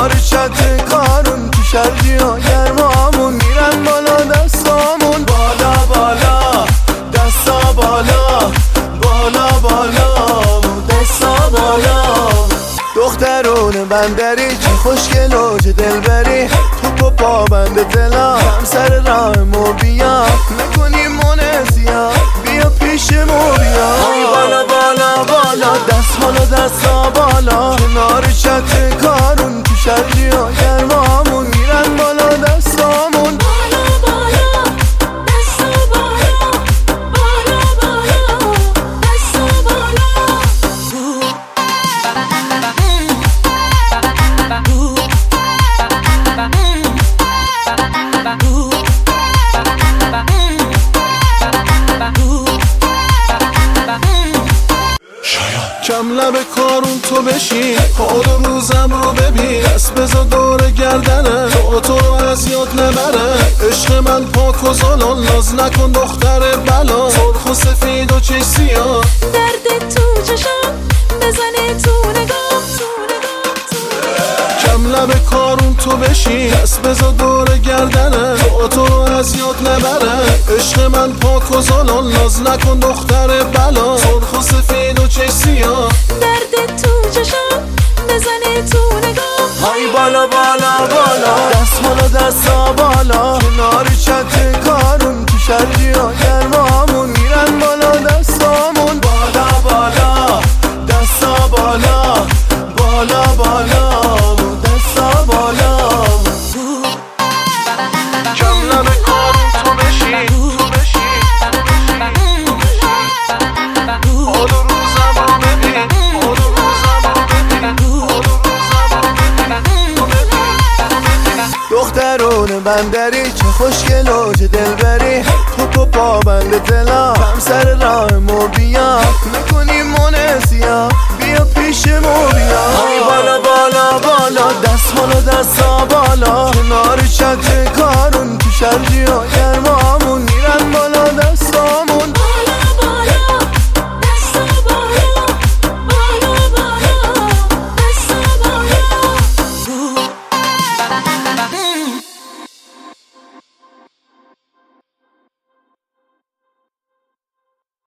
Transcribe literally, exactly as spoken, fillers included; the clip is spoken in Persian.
کنار چت کارون تو شرجی ها گرمامون میرن بالا دستامون بالا بالا دستا بالا بالا بالا دستا بالا دخترون بندری چه خوشگل و چه دلبری تو پا بند دلا هم سر راه مو بیا نکنی منزیا بیا پیش مو بیا بالا بالا بالا دست بالا دستا بالا کنار چت کارون تو شرجی ها گرمامون میرن بالا دستامون بالا بالا دستا بالا بالا بالا دستا بالا کم لب کارون تو بشین حال و روزم رو ببین دست بزا دور گردنه تو تو رو از یاد نبره عشق من پاک و زالان ناز نکن دختر بلا سرخ و سفید و چش سیاه درد تو چشم بزنه تو نگاه تو نگاه تو کم لب کارون تو بشین دست بزا دور گردنه تو تو رو از یاد نبره عشق من پاک و زالان ناز نکن دختر بلا سرخ و سفید و چش سیاه درد تو چشم بزنه تو نگاه های بالا بالا بالا دست بالا دستا بالا کنار چت کارون تو شرجی ها گرمامون میرن بالا دستامون بالا بالا دستا بالا بالا بالا دستا بالا کم لب کارون تو بشین تو بشین حال و روزم رو ببین حال و روزم رو ببین حال و روزم رو ببین دخترون بندری چه خوشگل و چه دلبری تو تو پا بند دلا هم سر راه مو بیا نکنی منزیا بیا پیش مو بیا بالا بالا بالا دست بالا دستا بالا کنار چت کارون تو شرجی ها